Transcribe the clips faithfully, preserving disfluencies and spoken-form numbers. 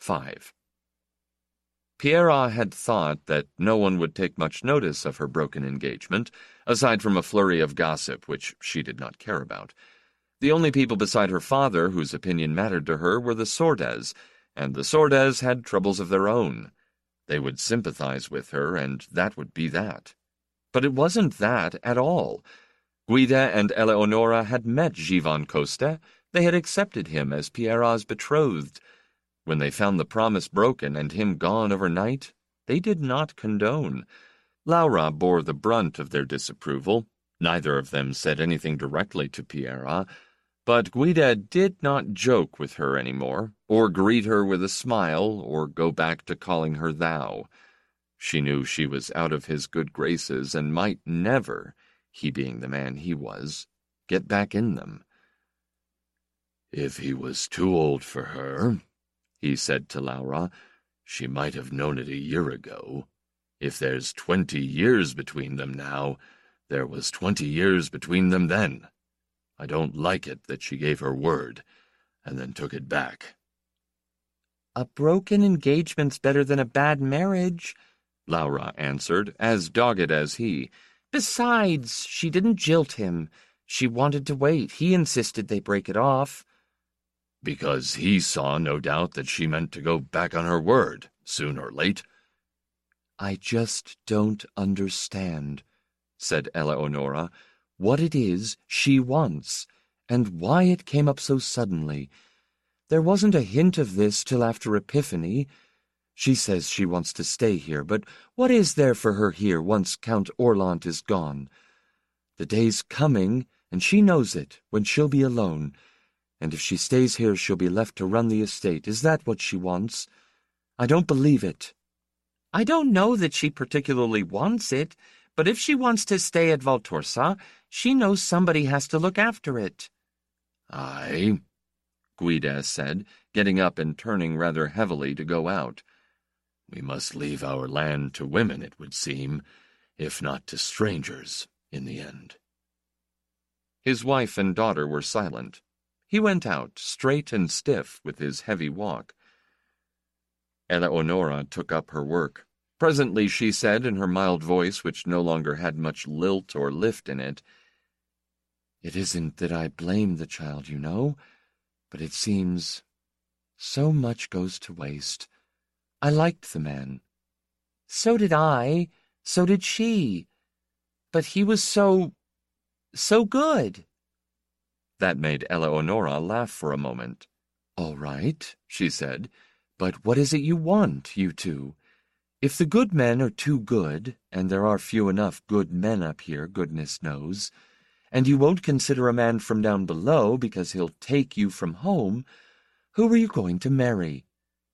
five. Piera had thought that no one would take much notice of her broken engagement, aside from a flurry of gossip which she did not care about. The only people beside her father whose opinion mattered to her were the Sordes, and the Sordes had troubles of their own. They would sympathize with her, and that would be that. But it wasn't that at all. Guida and Eleonora had met Givon Costa. They had accepted him as Piera's betrothed. When they found the promise broken and him gone overnight, they did not condone. Laura bore the brunt of their disapproval. Neither of them said anything directly to Piera, but Guida did not joke with her any more, or greet her with a smile, or go back to calling her thou. She knew she was out of his good graces and might never, he being the man he was, get back in them. "If he was too old for her," he said to Laura, "she might have known it a year ago. If there's twenty years between them now, there was twenty years between them then. I don't like it that she gave her word, and then took it back." "A broken engagement's better than a bad marriage," Laura answered, as dogged as he. "Besides, she didn't jilt him. She wanted to wait. He insisted they break it off." "Because he saw, no doubt, that she meant to go back on her word, soon or late." "I just don't understand," said Eleonora, "what it is she wants, and why it came up so suddenly. There wasn't a hint of this till after Epiphany. She says she wants to stay here, but what is there for her here once Count Orlant is gone? The day's coming, and she knows it, when she'll be alone, and if she stays here she'll be left to run the estate. Is that what she wants? I don't believe it." "I don't know that she particularly wants it, but if she wants to stay at Valtorsa, she knows somebody has to look after it." "Aye," Guida said, getting up and turning rather heavily to go out. "We must leave our land to women, it would seem, if not to strangers, in the end." His wife and daughter were silent. He went out, straight and stiff with his heavy walk. Eleonora took up her work. Presently she said in her mild voice, which no longer had much lilt or lift in it, "It isn't that I blame the child, you know, but it seems so much goes to waste. I liked the man." "So did I. So did she. But he was so... so good." That made Eleonora laugh for a moment. "All right," she said, "but what is it you want, you two? If the good men are too good, and there are few enough good men up here, goodness knows, and you won't consider a man from down below because he'll take you from home, who are you going to marry?"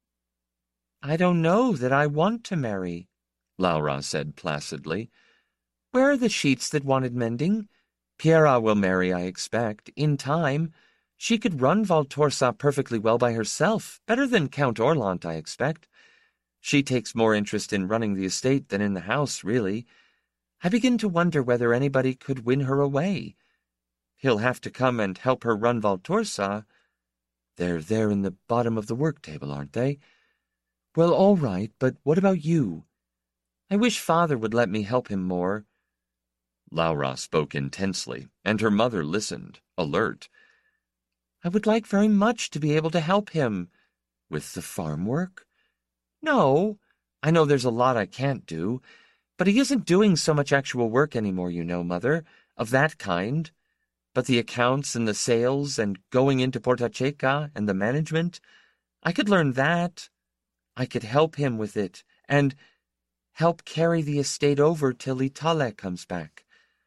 "I don't know that I want to marry," Laura said placidly. "Where are the sheets that wanted mending? Piera will marry, I expect, in time. She could run Valtorsa perfectly well by herself, better than Count Orlant, I expect. She takes more interest in running the estate than in the house, really. I begin to wonder whether anybody could win her away. He'll have to come and help her run Valtorsa. They're there in the bottom of the work table, aren't they? Well, all right, but what about you?" "I wish Father would let me help him more." Laura spoke intensely, and her mother listened, alert. "I would like very much to be able to help him." "With the farm work?" "No. I know there's a lot I can't do. But he isn't doing so much actual work anymore, you know, Mother, of that kind. But the accounts and the sales and going into Portaceca and the management, I could learn that. I could help him with it, and help carry the estate over till Itale comes back."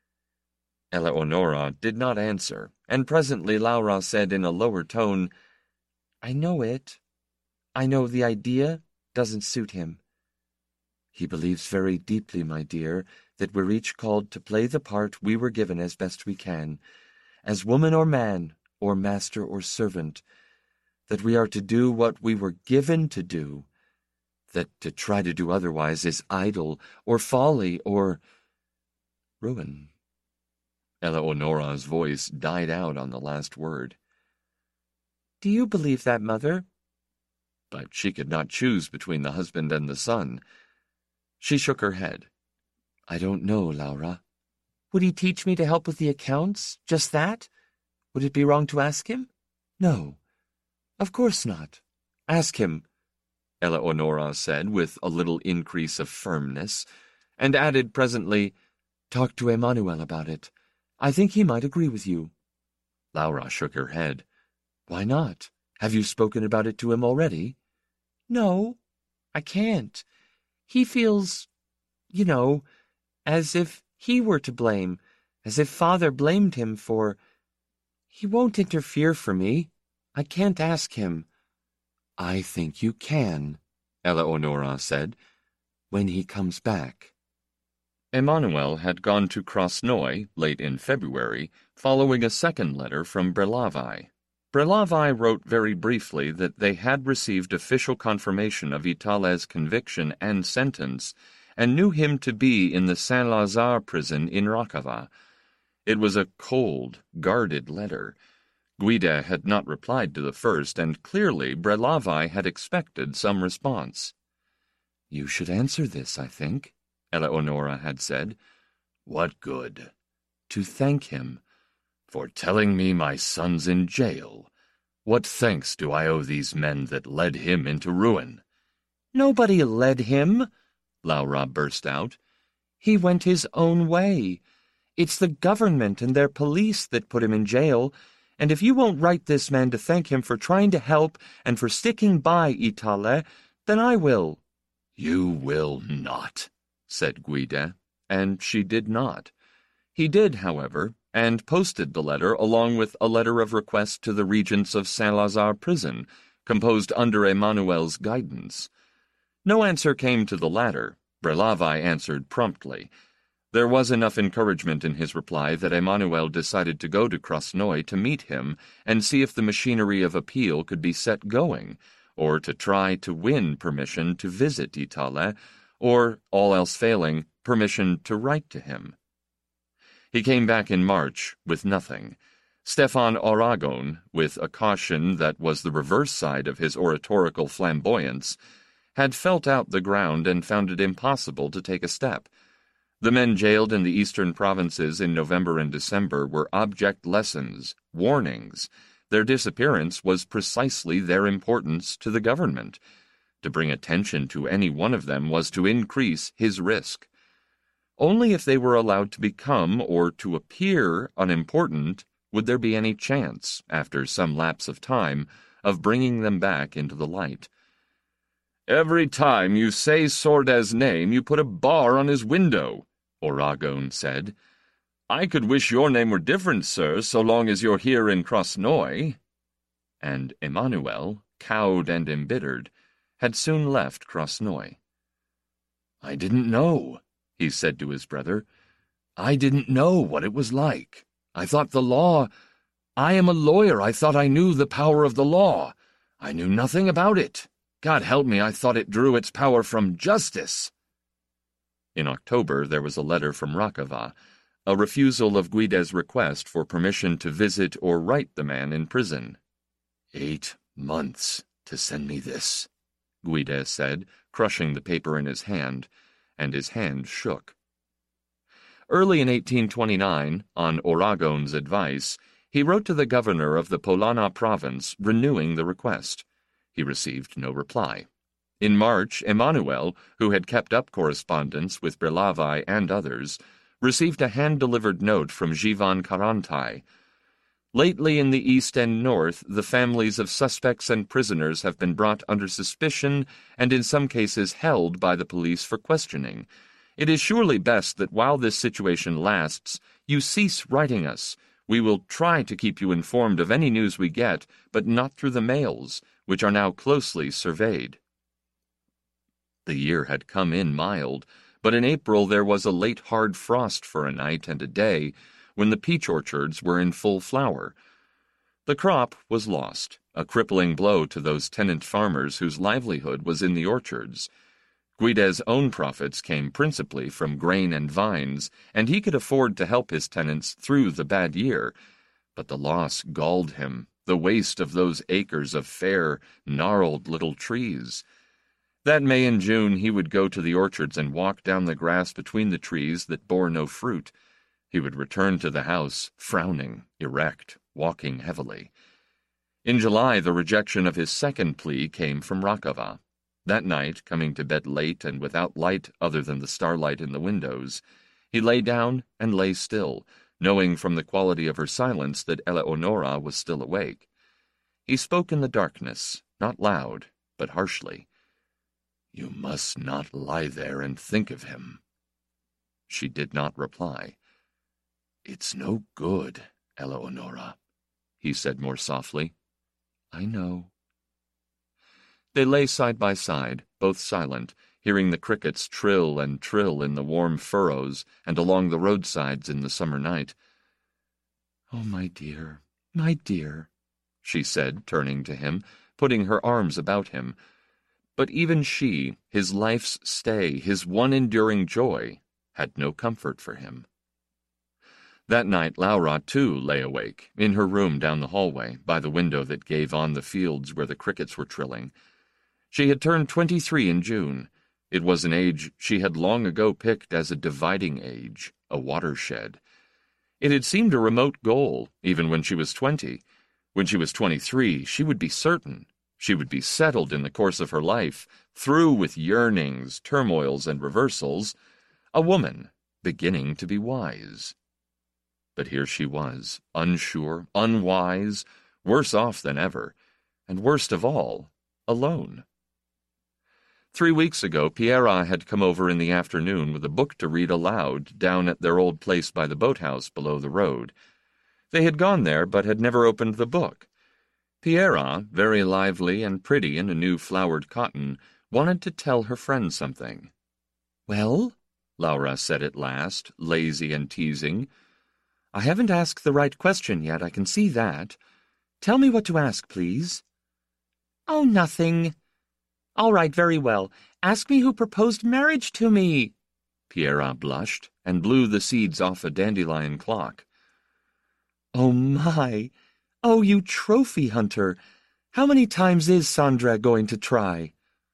Eleonora did not answer, and presently Laura said in a lower tone, "I know it. I know the idea doesn't suit him." "He believes very deeply, my dear, that we're each called to play the part we were given as best we can, as woman or man, or master or servant, that we are to do what we were given to do, that to try to do otherwise is idle, or folly, or ruin." Eleonora's voice died out on the last word. "Do you believe that, Mother?" but she could not choose between the husband and the son. She shook her head. I don't know, Laura. Would he teach me to help with the accounts? Just that? Would it be wrong to ask him? No, of course not. Ask him, Eleonora said with a little increase of firmness, and added presently, Talk to Emmanuel about it. I think he might agree with you. Laura shook her head. Why not? Have you spoken about it to him already? No, I can't. He feels, you know, as if he were to blame, as if Father blamed him for... He won't interfere for me. I can't ask him. I think you can, Eleonora said, when he comes back. Emmanuel had gone to Krasnoy late in February, following a second letter from Brelavai. Brelavai wrote very briefly that they had received official confirmation of Itale's conviction and sentence, and knew him to be in the Saint-Lazare prison in Rakava. It was a cold, guarded letter. Guida had not replied to the first, and clearly Brelavai had expected some response. You should answer this, I think, Eleonora had said. What good? To thank him. For telling me my son's in jail. What thanks do I owe these men that led him into ruin? Nobody led him, Laura burst out. He went his own way. It's the government and their police that put him in jail, and if you won't write this man to thank him for trying to help and for sticking by Itale, then I will. You will not, said Guida, and she did not. He did, however, and posted the letter along with a letter of request to the regents of Saint-Lazare prison, composed under Emmanuel's guidance. No answer came to the latter. Brelavai answered promptly. There was enough encouragement in his reply that Emmanuel decided to go to Krasnoy to meet him and see if the machinery of appeal could be set going, or to try to win permission to visit Itale, or, all else failing, permission to write to him. He came back in March with nothing. Stefan Aragon, with a caution that was the reverse side of his oratorical flamboyance, had felt out the ground and found it impossible to take a step. The men jailed in the eastern provinces in November and December were object lessons, warnings. Their disappearance was precisely their importance to the government. To bring attention to any one of them was to increase his risk. Only if they were allowed to become or to appear unimportant would there be any chance, after some lapse of time, of bringing them back into the light. Every time you say Sorda's name, you put a bar on his window, Aragon said. I could wish your name were different, sir, so long as you're here in Krasnoy. And Emmanuel, cowed and embittered, had soon left Krasnoy. I didn't know, he said to his brother. I didn't know what it was like. I thought the law... I am a lawyer. I thought I knew the power of the law. I knew nothing about it. God help me, I thought it drew its power from justice. In October there was a letter from Rakava, a refusal of Guida's request for permission to visit or write the man in prison. Eight months to send me this, Guida said, crushing the paper in his hand, and his hand shook. Early in eighteen twenty-nine, on Aragon's advice, he wrote to the governor of the Polana province renewing the request. He received no reply. In March, Emmanuel, who had kept up correspondence with Brelavai and others, received a hand-delivered note from Jivan Karantai. Lately in the east and north, the families of suspects and prisoners have been brought under suspicion and in some cases held by the police for questioning. It is surely best that while this situation lasts, you cease writing us. We will try to keep you informed of any news we get, but not through the mails, which are now closely surveyed. The year had come in mild, but in April there was a late hard frost for a night and a day, when the peach orchards were in full flower. The crop was lost, a crippling blow to those tenant farmers whose livelihood was in the orchards. Guida's own profits came principally from grain and vines, and he could afford to help his tenants through the bad year. But the loss galled him. the waste of those acres of fair, gnarled little trees. That May and June he would go to the orchards and walk down the grass between the trees that bore no fruit. He would return to the house, frowning, erect, walking heavily. In July, the rejection of his second plea came from Rakava. That night, coming to bed late and without light other than the starlight in the windows, he lay down and lay still, knowing from the quality of her silence that Eleonora was still awake. He spoke in the darkness, not loud, but harshly. "You must not lie there and think of him." She did not reply. "It's no good, Eleonora," he said more softly. "I know." They lay side by side, both silent, hearing the crickets trill and trill in the warm furrows and along the roadsides in the summer night. "Oh, my dear, my dear," she said, turning to him, putting her arms about him. But even she, his life's stay, his one enduring joy, had no comfort for him. That night Laura, too, lay awake, in her room down the hallway, by the window that gave on the fields where the crickets were trilling. She had turned twenty-three in June. It was an age she had long ago picked as a dividing age, a watershed. It had seemed a remote goal, even when she was twenty. When she was twenty-three, she would be certain. She would be settled in the course of her life, through with yearnings, turmoils, and reversals, a woman beginning to be wise. But here she was, unsure, unwise, worse off than ever, and worst of all, alone. Three weeks ago, Pierre had come over in the afternoon with a book to read aloud down at their old place by the boathouse below the road. They had gone there, but had never opened the book. Pierre, very lively and pretty in a new flowered cotton, wanted to tell her friend something. "Well?" Laura said at last, lazy and teasing. "I haven't asked the right question yet, I can see that. Tell me what to ask, please." "Oh, nothing." "All right, very well. Ask me who proposed marriage to me." Pierre blushed and blew the seeds off a dandelion clock. "Oh, my! Oh, you trophy hunter! How many times is Sandra going to try?"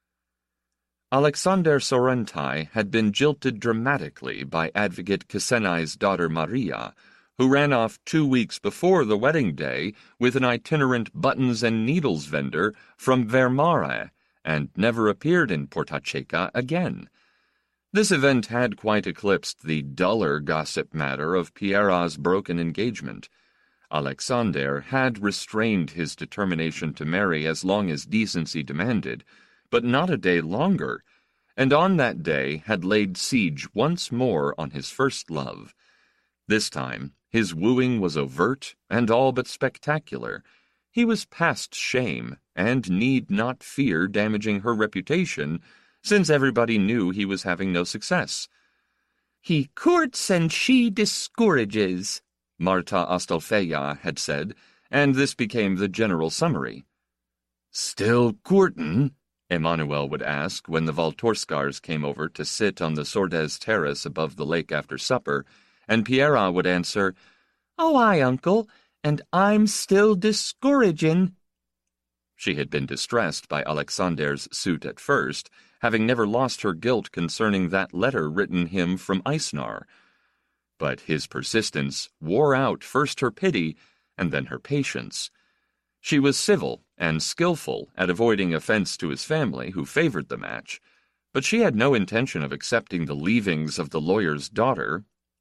Alexander Sorrentai had been jilted dramatically by Advocate Kusenai's daughter Maria, who ran off two weeks before the wedding day with an itinerant buttons and needles vendor from Vermare, and never appeared in Portaceca again. This event had quite eclipsed the duller gossip matter of Pierre's broken engagement. Alexander had restrained his determination to marry as long as decency demanded, but not a day longer, and on that day had laid siege once more on his first love. This time, his wooing was overt and all but spectacular. He was past shame, and need not fear damaging her reputation, since everybody knew he was having no success. "He courts and she discourages," Marta Astolfeia had said, and this became the general summary. "Still courtin'?" Emmanuel would ask when the Valtorskars came over to sit on the Sordes terrace above the lake after supper, and Pierre would answer, "Oh, aye, uncle, and I'm still discouragin'." She had been distressed by Alexander's suit at first, having never lost her guilt concerning that letter written him from Eisnar. But his persistence wore out first her pity and then her patience. She was civil and skillful at avoiding offense to his family, who favored the match, but she had no intention of accepting the leavings of the lawyer's daughter.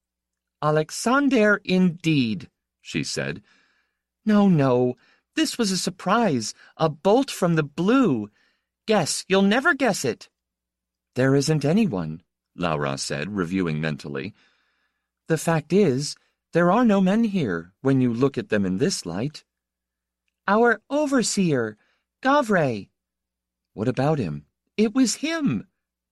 "Alexander, indeed," she said. "No, no, this was a surprise, a bolt from the blue. Guess, you'll never guess it." "There isn't anyone," Laura said, reviewing mentally. "The fact is, there are no men here, when you look at them in this light." "Our overseer, Gavre." "What about him?" "It was him."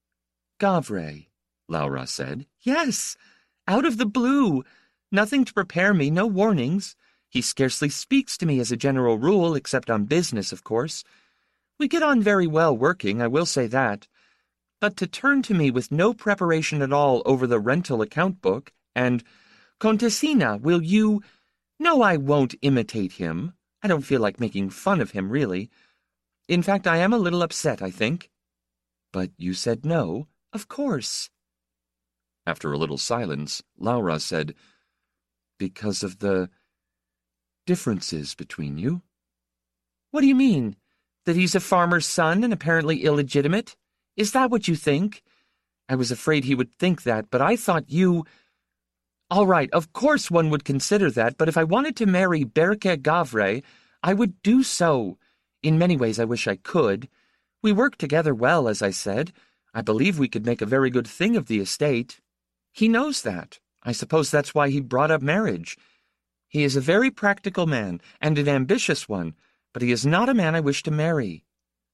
"Gavre," Laura said. "Yes, out of the blue. Nothing to prepare me, no warnings. He scarcely speaks to me as a general rule, except on business, of course. We get on very well working, I will say that. But to turn to me with no preparation at all over the rental account book, and, 'Contessina, will you—' No, I won't imitate him. I don't feel like making fun of him, really. In fact, I am a little upset, I think. But you said no, of course. After a little silence, Laura said, "Because of the differences between you?" What do you mean? That he's a farmer's son and apparently illegitimate? Is that what you think? I was afraid he would think that, but I thought you... All right, of course one would consider that, but if I wanted to marry Berke Gavre, I would do so. In many ways I wish I could. We work together well, as I said. I believe we could make a very good thing of the estate. He knows that. I suppose that's why he brought up marriage. He is a very practical man, and an ambitious one, but he is not a man I wish to marry.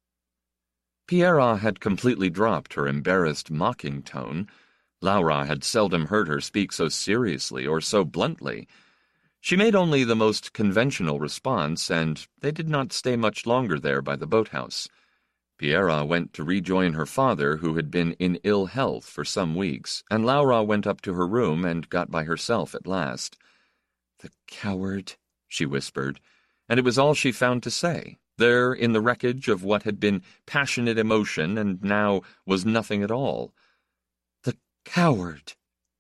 Pierra had completely dropped her embarrassed, mocking tone. Laura had seldom heard her speak so seriously or so bluntly. She made only the most conventional response, and they did not stay much longer there by the boathouse. Pierra went to rejoin her father, who had been in ill health for some weeks, and Laura went up to her room and got by herself at last. "The coward," she whispered, and it was all she found to say, there in the wreckage of what had been passionate emotion and now was nothing at all. "The coward."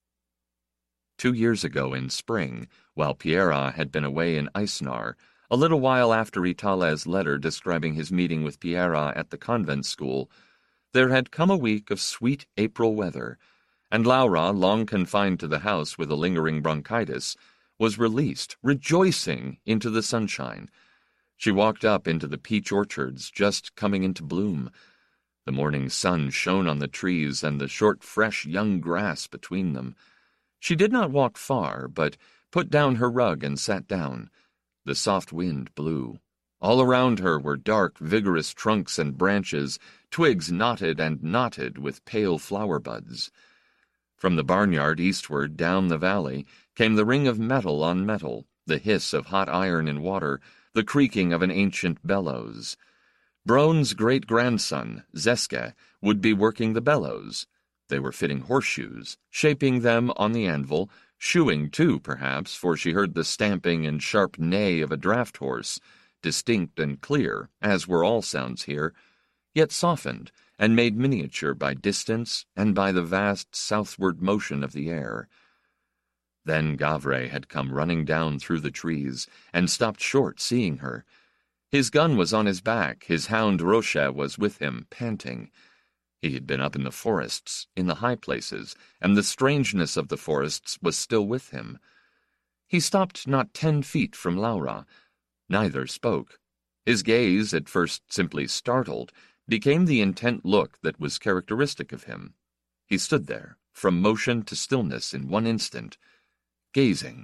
Two years ago in spring, while Pierra had been away in Eisnar, a little while after Itale's letter describing his meeting with Pierra at the convent school, there had come a week of sweet April weather, and Laura, long confined to the house with a lingering bronchitis, was released, rejoicing, into the sunshine. She walked up into the peach orchards just coming into bloom. The morning sun shone on the trees and the short, fresh young grass between them. She did not walk far, but put down her rug and sat down. The soft wind blew. All around her were dark, vigorous trunks and branches, twigs knotted and knotted with pale flower buds. From the barnyard eastward down the valley came the ring of metal on metal, the hiss of hot iron in water, the creaking of an ancient bellows. Brone's great-grandson, Zeske, would be working the bellows. They were fitting horseshoes, shaping them on the anvil, shoeing too, perhaps, for she heard the stamping and sharp neigh of a draft horse, distinct and clear, as were all sounds here, yet softened and made miniature by distance and by the vast southward motion of the air. Then Gavre had come running down through the trees, and stopped short, seeing her. His gun was on his back, his hound Roche was with him, panting. He had been up in the forests, in the high places, and the strangeness of the forests was still with him. He stopped not ten feet from Laura. Neither spoke. His gaze, at first simply startled, became the intent look that was characteristic of him. He stood there, from motion to stillness in one instant, gazing.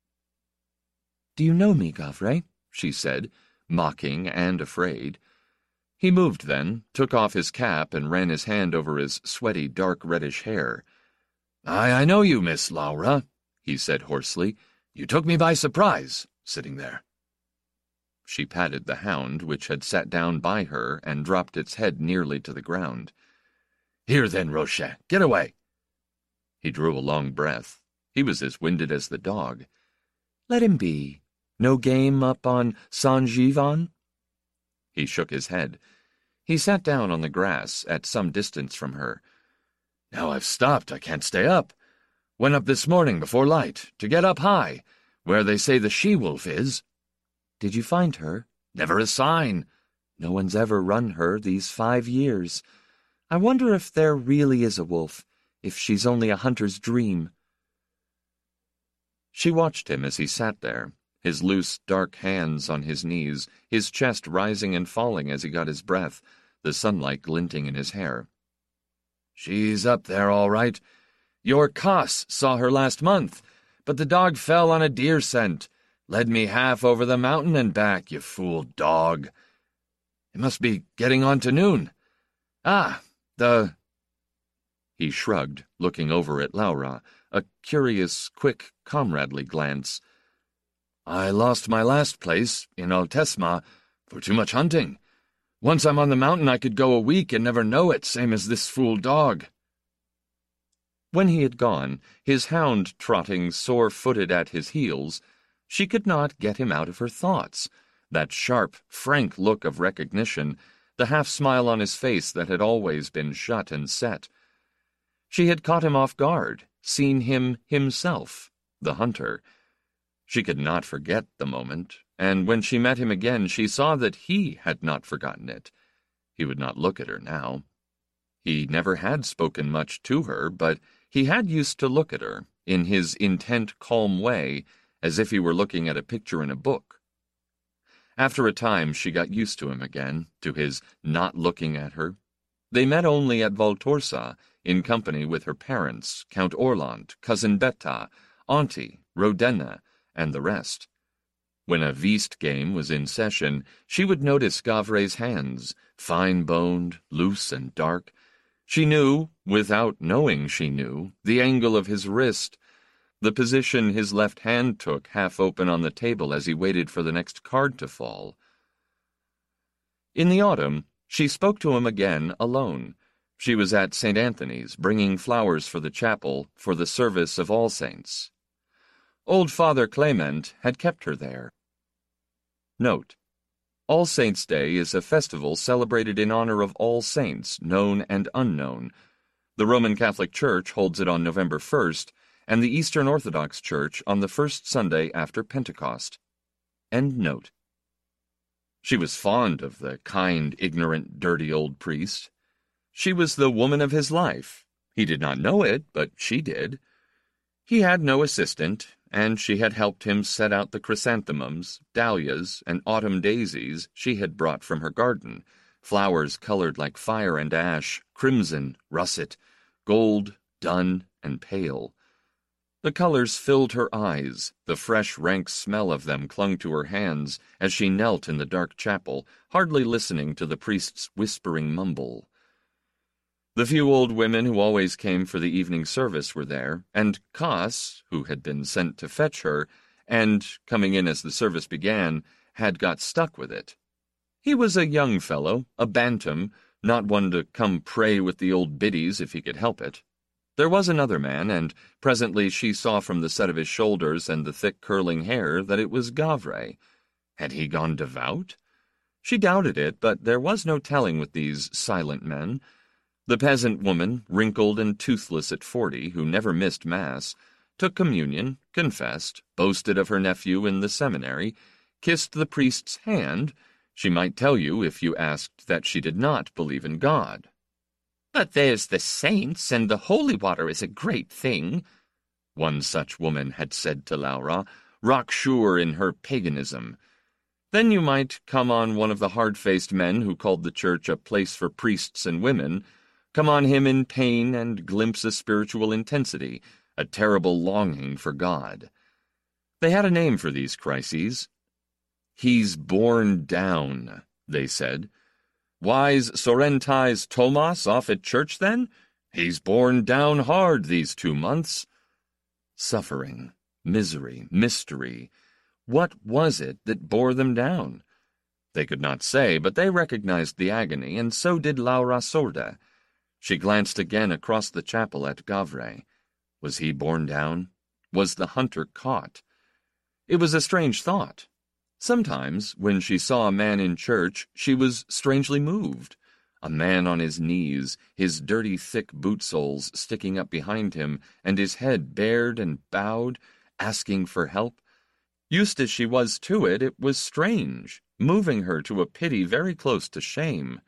"Do you know me, Gavre?" she said, mocking and afraid. He moved then, took off his cap, and ran his hand over his sweaty, dark reddish hair. "Aye, I know you, Miss Laura," he said hoarsely. "You took me by surprise, sitting there." She patted the hound, which had sat down by her and dropped its head nearly to the ground. "Here then, Roche, get away." He drew a long breath. He was as winded as the dog. "Let him be. No game up on Saint-Givon?" He shook his head. He sat down on the grass at some distance from her. "Now I've stopped, I can't stay up. Went up this morning before light, to get up high, where they say the she-wolf is." "Did you find her?" "Never a sign." "No one's ever run her these five years. I wonder if there really is a wolf, if she's only a hunter's dream." She watched him as he sat there, his loose, dark hands on his knees, his chest rising and falling as he got his breath, the sunlight glinting in his hair. "She's up there, all right. Your Koss saw her last month, but the dog fell on a deer scent. Led me half over the mountain and back, you fool dog. It must be getting on to noon. Ah, the—" He shrugged, looking over at Laura, a curious, quick, comradely glance. "I lost my last place, in Altesma, for too much hunting. Once I'm on the mountain I could go a week and never know it, same as this fool dog." When he had gone, his hound trotting sore-footed at his heels, she could not get him out of her thoughts. That sharp, frank look of recognition, the half-smile on his face that had always been shut and set. She had caught him off guard, seen him himself, the hunter. She could not forget the moment, and when she met him again she saw that he had not forgotten it. He would not look at her now. He never had spoken much to her, but he had used to look at her, in his intent, calm way, as if he were looking at a picture in a book. After a time she got used to him again, to his not looking at her. They met only at Valtorsa, in company with her parents, Count Orlant, Cousin Betta, Auntie, Rodenna, and the rest. When a Vist game was in session, she would notice Gavre's hands, fine-boned, loose and dark. She knew, without knowing she knew, the angle of his wrist, the position his left hand took half open on the table as he waited for the next card to fall. In the autumn, she spoke to him again alone. She was at Saint Anthony's, bringing flowers for the chapel for the service of All Saints. Old Father Clement had kept her there. Note: All Saints' Day is a festival celebrated in honor of all saints, known and unknown. The Roman Catholic Church holds it on November first, and the Eastern Orthodox Church on the first Sunday after Pentecost. End note. She was fond of the kind, ignorant, dirty old priest. She was the woman of his life. He did not know it, but she did. He had no assistant, and she had helped him set out the chrysanthemums, dahlias, and autumn daisies she had brought from her garden, flowers colored like fire and ash, crimson, russet, gold, dun, and pale. The colors filled her eyes, the fresh, rank smell of them clung to her hands as she knelt in the dark chapel, hardly listening to the priest's whispering mumble. The few old women who always came for the evening service were there, and Cass, who had been sent to fetch her, and, coming in as the service began, had got stuck with it. He was a young fellow, a bantam, not one to come pray with the old biddies if he could help it. There was another man, and presently she saw from the set of his shoulders and the thick curling hair that it was Gavre. Had he gone devout? She doubted it, but there was no telling with these silent men. The peasant woman, wrinkled and toothless at forty, who never missed Mass, took communion, confessed, boasted of her nephew in the seminary, kissed the priest's hand. She might tell you, if you asked, that she did not believe in God. "But there's the saints, and the holy water is a great thing," one such woman had said to Laura, rock-sure in her paganism. Then you might come on one of the hard-faced men who called the church a place for priests and women, come on him in pain and glimpse a spiritual intensity, a terrible longing for God. They had a name for these crises. "He's borne down," they said. "Why's Sorrenti's Thomas off at church, then? He's borne down hard these two months." Suffering, misery, mystery. What was it that bore them down? They could not say, but they recognized the agony, and so did Laura Sorda. She glanced again across the chapel at Gavre. Was he borne down? Was the hunter caught? It was a strange thought. Sometimes, when she saw a man in church, she was strangely moved. A man on his knees, his dirty thick boot soles sticking up behind him, and his head bared and bowed, asking for help. Used as she was to it, it was strange, moving her to a pity very close to shame.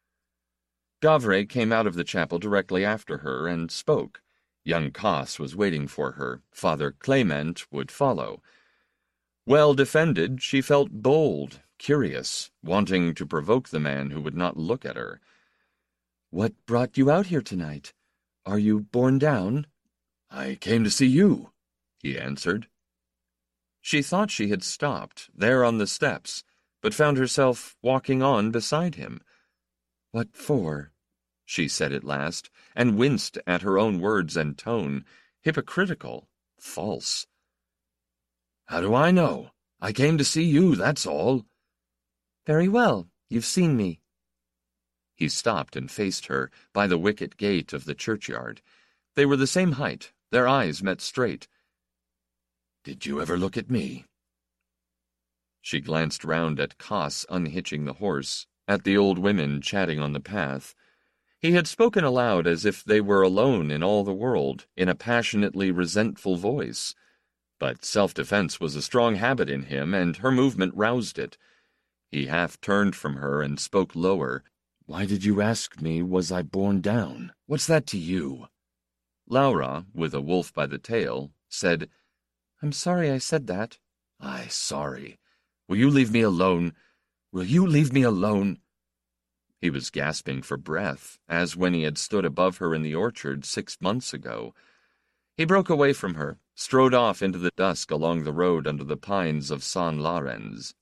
Gavre came out of the chapel directly after her and spoke. Young Cass was waiting for her. Father Clement would follow. Well defended, she felt bold, curious, wanting to provoke the man who would not look at her. "What brought you out here tonight? Are you borne down?" "I came to see you," he answered. She thought she had stopped, there on the steps, but found herself walking on beside him. "What for?" she said at last, and winced at her own words and tone, hypocritical, false. "How do I know? I came to see you, that's all." "Very well, you've seen me." He stopped and faced her, by the wicket gate of the churchyard. They were the same height, their eyes met straight. "Did you ever look at me?" She glanced round at Koss unhitching the horse, at the old women chatting on the path. He had spoken aloud as if they were alone in all the world, in a passionately resentful voice. But self-defense was a strong habit in him, and her movement roused it. He half turned from her and spoke lower. "Why did you ask me, was I borne down? What's that to you?" Laura, with a wolf by the tail, said, "I'm sorry I said that." "Aye, sorry. Will you leave me alone? Will you leave me alone?" He was gasping for breath, as when he had stood above her in the orchard six months ago. He broke away from her, strode off into the dusk along the road under the pines of San Laurens.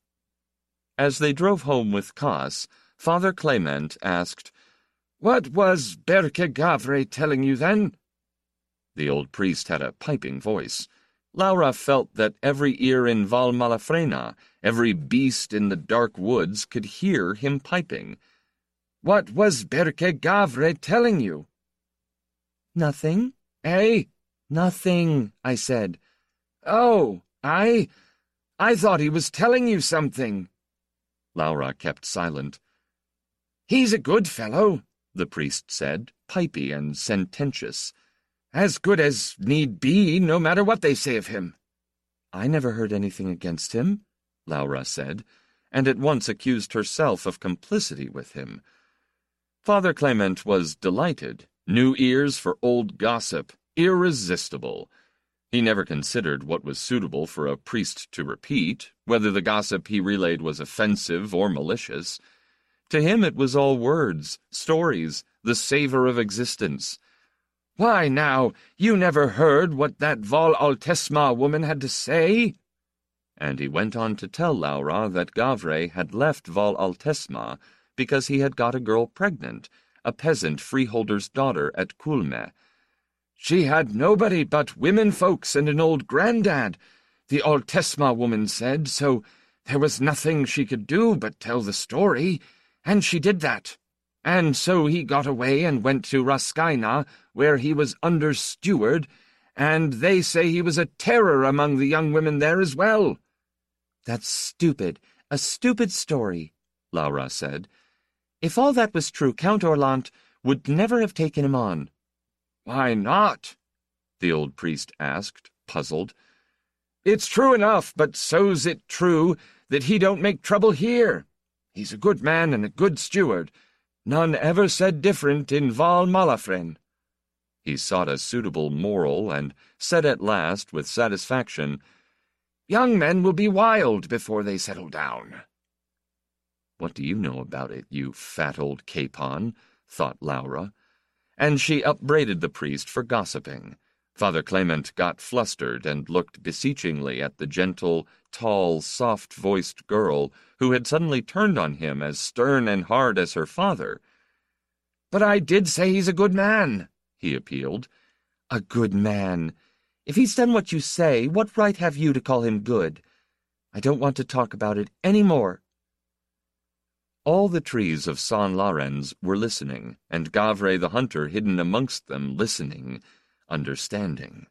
As they drove home with Koss, Father Clement asked, "What was Birke-Gavre telling you then?" The old priest had a piping voice. Laura felt that every ear in Val Malafrena, every beast in the dark woods, could hear him piping. "What was Birke-Gavre telling you?" "Nothing." "Eh?" "Nothing," I said. "Oh, I... I thought he was telling you something." Laura kept silent. "He's a good fellow," the priest said, pipey and sententious. "As good as need be, no matter what they say of him." "I never heard anything against him," Laura said, and at once accused herself of complicity with him. Father Clement was delighted. New ears for old gossip, irresistible. He never considered what was suitable for a priest to repeat, whether the gossip he relayed was offensive or malicious. To him it was all words, stories, the savor of existence. "Why, now, you never heard what that Val Altesma woman had to say?" And he went on to tell Laura that Gavre had left Val Altesma because he had got a girl pregnant, a peasant freeholder's daughter at Coulme. "She had nobody but women folks and an old granddad, the Altesma woman said, so there was nothing she could do but tell the story, and she did that. And so he got away and went to Raskaina, where he was under steward, and they say he was a terror among the young women there as well." "That's stupid, a stupid story," Laura said. "If all that was true, Count Orlant would never have taken him on." "Why not?" the old priest asked, puzzled. "It's true enough, but so's it true that he don't make trouble here. He's a good man and a good steward. None ever said different in Val Malafren." He sought a suitable moral and said at last with satisfaction, "Young men will be wild before they settle down." "What do you know about it, you fat old capon?" thought Laura. And she upbraided the priest for gossiping. Father Clement got flustered and looked beseechingly at the gentle, tall, soft-voiced girl who had suddenly turned on him as stern and hard as her father. "But I did say he's a good man," he appealed. "A good man. If he's done what you say, what right have you to call him good? I don't want to talk about it any more." All the trees of San Laurens were listening, and Gavre the hunter hidden amongst them listening, understanding.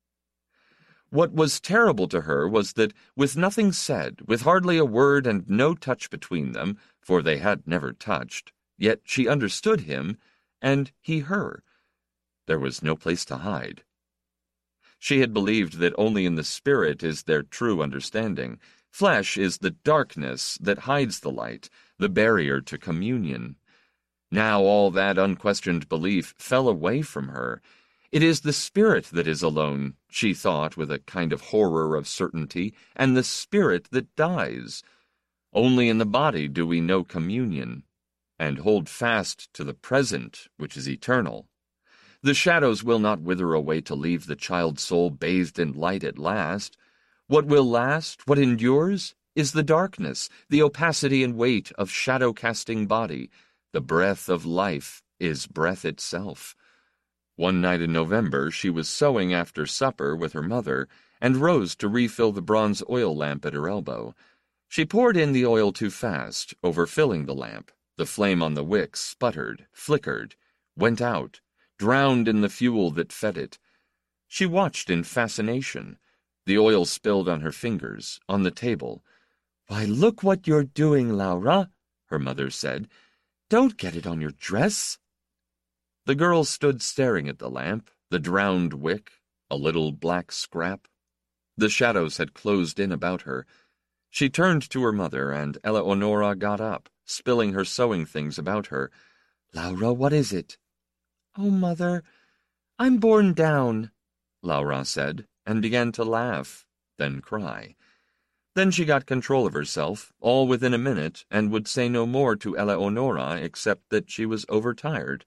What was terrible to her was that, with nothing said, with hardly a word and no touch between them, for they had never touched, yet she understood him, and he her. There was no place to hide. She had believed that only in the spirit is there true understanding. Flesh is the darkness that hides the light, the barrier to communion. Now all that unquestioned belief fell away from her. It is the spirit that is alone, she thought with a kind of horror of certainty, and the spirit that dies. Only in the body do we know communion, and hold fast to the present, which is eternal. The shadows will not wither away to leave the child soul bathed in light at last. What will last, what endures, is the darkness, the opacity and weight of shadow-casting body. The breath of life is breath itself. One night in November she was sewing after supper with her mother, and rose to refill the bronze oil lamp at her elbow. She poured in the oil too fast, overfilling the lamp. The flame on the wick sputtered, flickered, went out, drowned in the fuel that fed it. She watched in fascination. The oil spilled on her fingers, on the table. "Why, look what you're doing, Laura," her mother said. "Don't get it on your dress." The girl stood staring at the lamp, the drowned wick, a little black scrap. The shadows had closed in about her. She turned to her mother, and Eleonora got up, spilling her sewing things about her. "Laura, what is it?" "Oh, Mother, I'm borne down," Laura said, and began to laugh, then cry. Then she got control of herself, all within a minute, and would say no more to Eleonora except that she was overtired.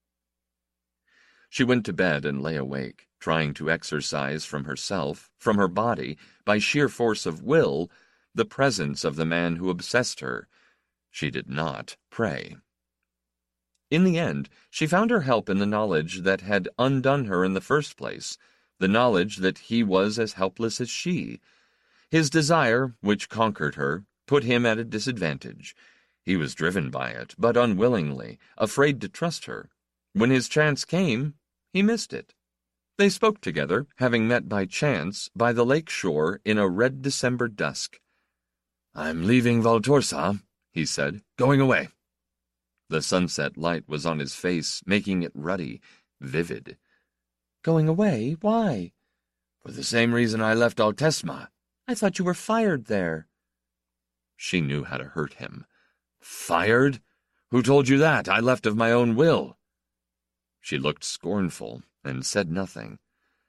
She went to bed and lay awake, trying to exorcise from herself, from her body, by sheer force of will, the presence of the man who obsessed her. She did not pray. In the end, she found her help in the knowledge that had undone her in the first place, the knowledge that he was as helpless as she. His desire, which conquered her, put him at a disadvantage. He was driven by it, but unwillingly, afraid to trust her. When his chance came, he missed it. They spoke together, having met by chance by the lake shore in a red December dusk. "I'm leaving Valtorsa," he said, "going away." The sunset light was on his face, making it ruddy, vivid. "Going away? Why?" "For the same reason I left Altesma." "I thought you were fired there." She knew how to hurt him. "Fired? Who told you that? I left of my own will." She looked scornful and said nothing.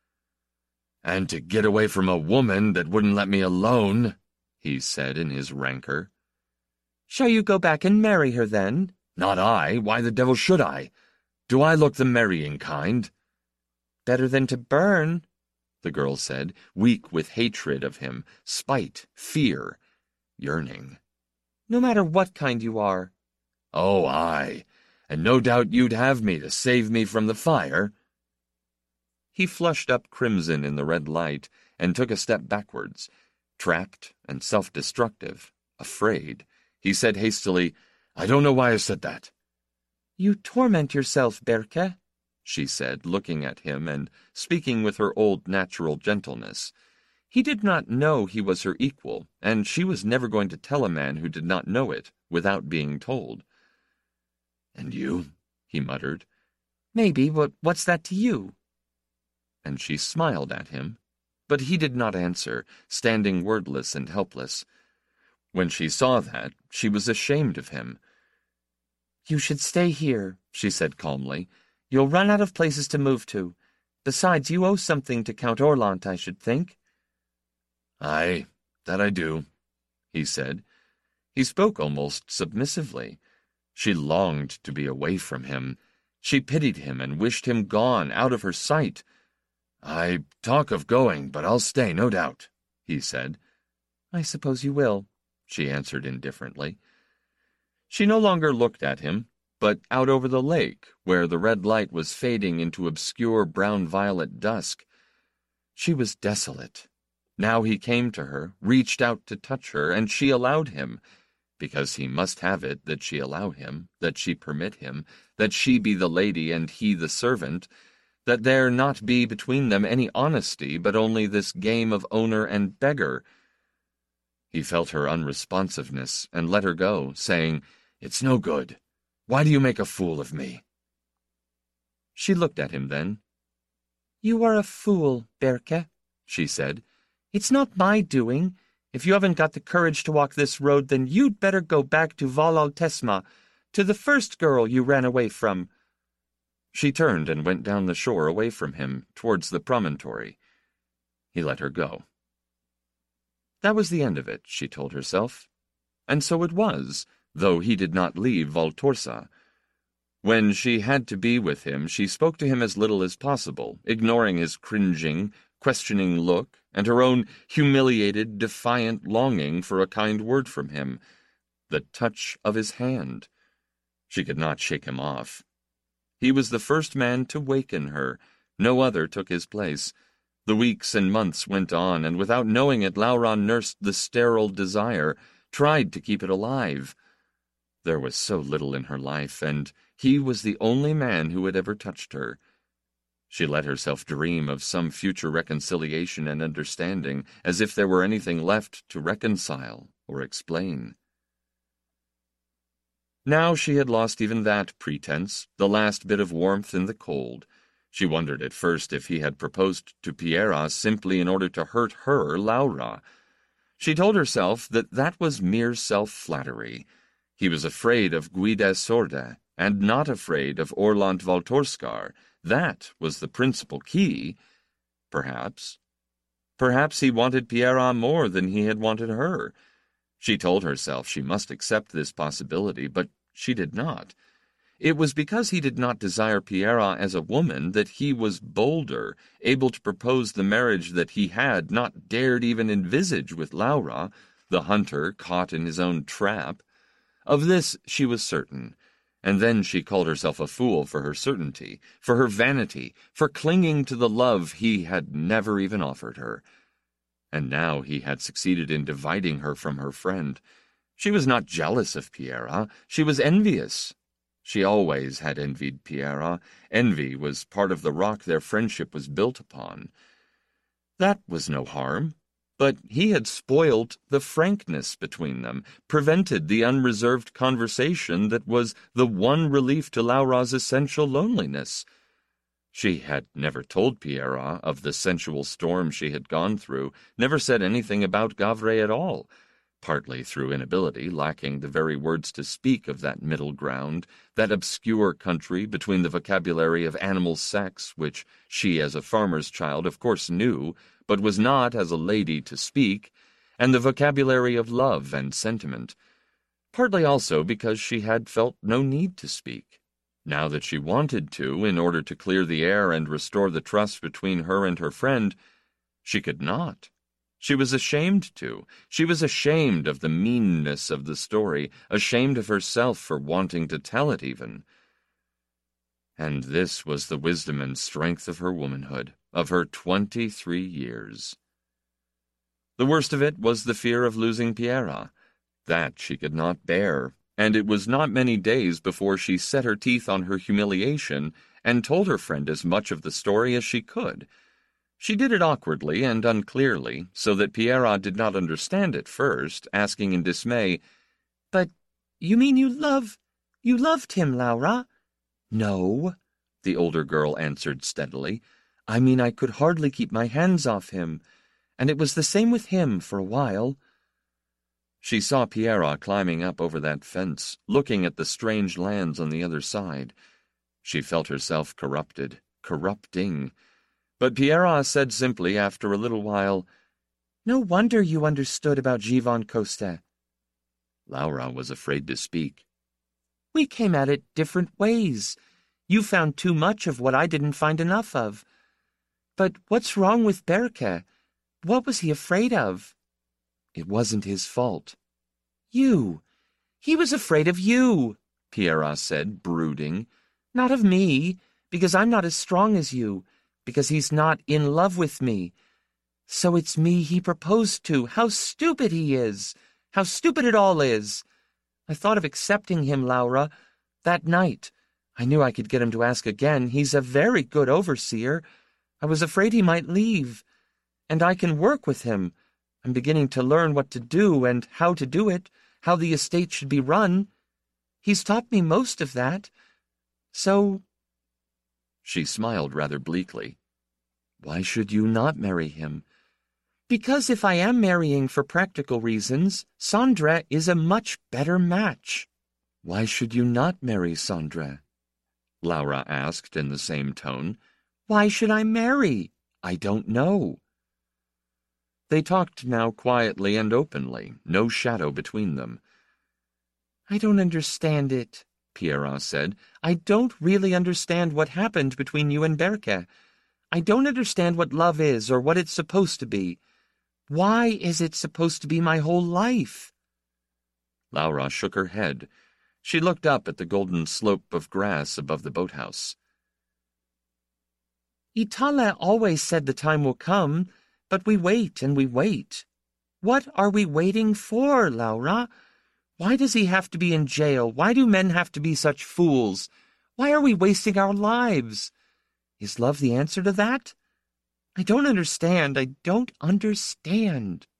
"And to get away from a woman that wouldn't let me alone," he said in his rancor. "Shall you go back and marry her, then?" "Not I. Why the devil should I? Do I look the marrying kind?" "Better than to burn," the girl said, weak with hatred of him, spite, fear, yearning. "No matter what kind you are." "Oh, aye. And no doubt you'd have me to save me from the fire." He flushed up crimson in the red light and took a step backwards. Trapped and self-destructive, afraid, he said hastily, "I don't know why I said that." "You torment yourself, Berke," she said, looking at him and speaking with her old natural gentleness. He did not know he was her equal, and she was never going to tell a man who did not know it, without being told. "And you?" he muttered. "Maybe, but what's that to you?" And she smiled at him, but he did not answer, standing wordless and helpless. When she saw that, she was ashamed of him. "You should stay here," she said calmly. "You'll run out of places to move to. Besides, you owe something to Count Orlant, I should think." "Aye, that I do," he said. He spoke almost submissively. She longed to be away from him. She pitied him and wished him gone, out of her sight. "I talk of going, but I'll stay, no doubt," he said. "I suppose you will," she answered indifferently. She no longer looked at him, but out over the lake, where the red light was fading into obscure brown-violet dusk. She was desolate. Now he came to her, reached out to touch her, and she allowed him, because he must have it that she allow him, that she permit him, that she be the lady and he the servant, that there not be between them any honesty, but only this game of owner and beggar. He felt her unresponsiveness and let her go, saying, "It's no good. Why do you make a fool of me?" She looked at him then. "You are a fool, Berke," she said. "It's not my doing. If you haven't got the courage to walk this road, then you'd better go back to Val Altesma, to the first girl you ran away from." She turned and went down the shore away from him, towards the promontory. He let her go. That was the end of it, she told herself. And so it was, though he did not leave Valtorsa. When she had to be with him, she spoke to him as little as possible, ignoring his cringing, questioning look, and her own humiliated, defiant longing for a kind word from him, the touch of his hand. She could not shake him off. He was the first man to waken her. No other took his place. The weeks and months went on, and without knowing it, Laura nursed the sterile desire, tried to keep it alive. There was so little in her life, and he was the only man who had ever touched her. She let herself dream of some future reconciliation and understanding, as if there were anything left to reconcile, or explain. Now she had lost even that pretense, the last bit of warmth in the cold. She wondered at first if he had proposed to Piera simply in order to hurt her, Laura. She told herself that that was mere self-flattery. He was afraid of Guida Sorda, and not afraid of Orlant Valtorskar. That was the principal key. Perhaps. Perhaps he wanted Piera more than he had wanted her. She told herself she must accept this possibility, but she did not. It was because he did not desire Piera as a woman that he was bolder, able to propose the marriage that he had not dared even envisage with Laura, the hunter caught in his own trap. Of this she was certain, and then she called herself a fool for her certainty, for her vanity, for clinging to the love he had never even offered her. And now he had succeeded in dividing her from her friend. She was not jealous of Piera, she was envious. She always had envied Piera. Envy was part of the rock their friendship was built upon. That was no harm, but he had spoilt the frankness between them, prevented the unreserved conversation that was the one relief to Laura's essential loneliness. She had never told Piera of the sensual storm she had gone through, never said anything about Gavre at all, partly through inability, lacking the very words to speak of that middle ground, that obscure country between the vocabulary of animal sex, which she as a farmer's child of course knew, but was not as a lady to speak, and the vocabulary of love and sentiment, partly also because she had felt no need to speak. Now that she wanted to, in order to clear the air and restore the trust between her and her friend, she could not. She was ashamed to. She was ashamed of the meanness of the story, ashamed of herself for wanting to tell it even. And this was the wisdom and strength of her womanhood, of her twenty-three years. The worst of it was the fear of losing Piera. That she could not bear, and it was not many days before she set her teeth on her humiliation and told her friend as much of the story as she could. She did it awkwardly and unclearly, so that Piera did not understand at first, asking in dismay, "But you mean you love... you loved him, Laura?" "No," the older girl answered steadily. "I mean I could hardly keep my hands off him, and it was the same with him for a while." She saw Piera climbing up over that fence, looking at the strange lands on the other side. She felt herself corrupted, corrupting. But Piera said simply after a little while, "No wonder you understood about Givon Costa." Laura was afraid to speak. "We came at it different ways. You found too much of what I didn't find enough of. But what's wrong with Berke? What was he afraid of?" "It wasn't his fault." "You. He was afraid of you," Piera said, brooding. "Not of me, because I'm not as strong as you, because he's not in love with me. So it's me he proposed to. How stupid he is! How stupid it all is! I thought of accepting him, Laura, that night. I knew I could get him to ask again. He's a very good overseer. I was afraid he might leave. And I can work with him. I'm beginning to learn what to do and how to do it, how the estate should be run. He's taught me most of that. So—" She smiled rather bleakly. "Why should you not marry him?" "Because if I am marrying for practical reasons, Sandra is a much better match." "Why should you not marry Sandra?" Laura asked in the same tone. "Why should I marry?" "I don't know." They talked now quietly and openly, no shadow between them. "I don't understand it," Piera said. "I don't really understand what happened between you and Berke. I don't understand what love is or what it's supposed to be. Why is it supposed to be my whole life?" Laura shook her head. She looked up at the golden slope of grass above the boathouse. "Itala always said the time will come, but we wait and we wait. What are we waiting for, Laura? Why does he have to be in jail? Why do men have to be such fools? Why are we wasting our lives? Is love the answer to that? I don't understand. I don't understand."